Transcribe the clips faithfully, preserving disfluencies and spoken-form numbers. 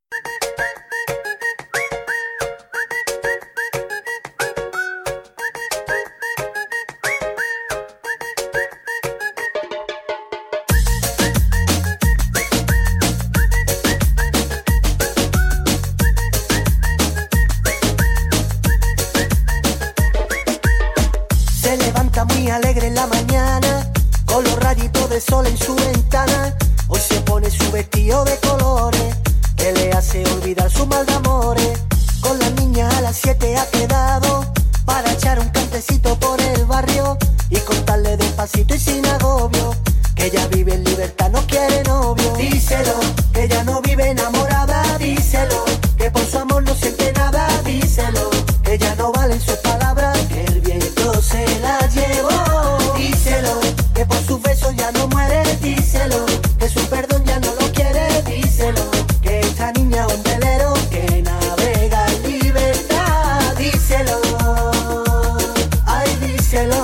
Se levanta muy alegre en la mañana, con los rayitos de sol en su ventana. Hoy se pone su vestido de colores, que le hace olvidar su mal de amores. Con las niñas a las siete ha quedado, para echar un cantecito por el barrio y contarle despacito y sin agobio, que ella vive en libertad, no quiere novio. Díselo, que ella no vive enamorada. Díselo, que por su amor no siente nada. Díselo, que ella no valen sus palabras, que el viento se la llevó. Díselo, que por sus besos ya no muere. Díselo, que su perdón ya no lo quiere. Díselo, que esta niña es un velero que navega en libertad. Díselo, ay, díselo.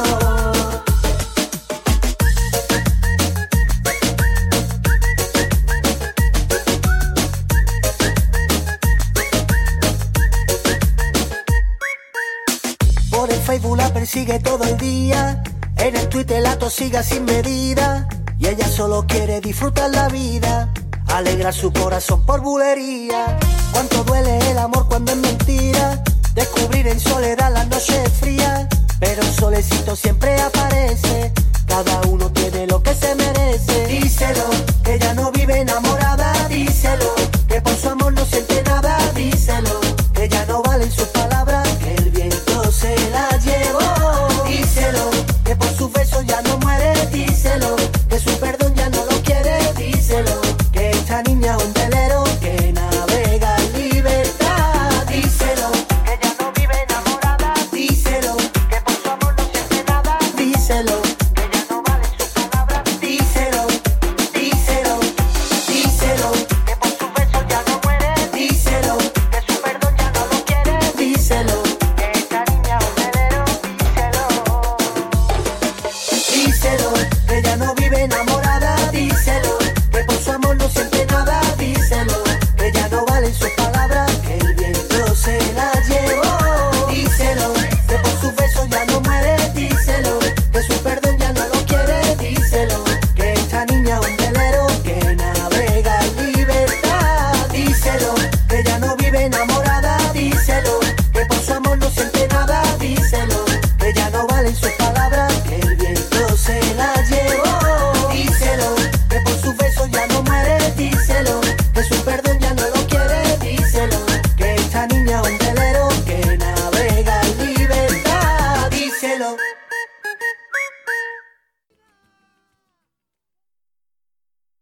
Por el Facebook la persigue todo el día, en el Twitter la tosiga sin medida, y ella solo quiere disfrutar la vida, alegrar su corazón por bulería. Cuánto duele el amor cuando es mentira, descubrir en soledad las noches frías, pero el solecito siempre aparece, cada uno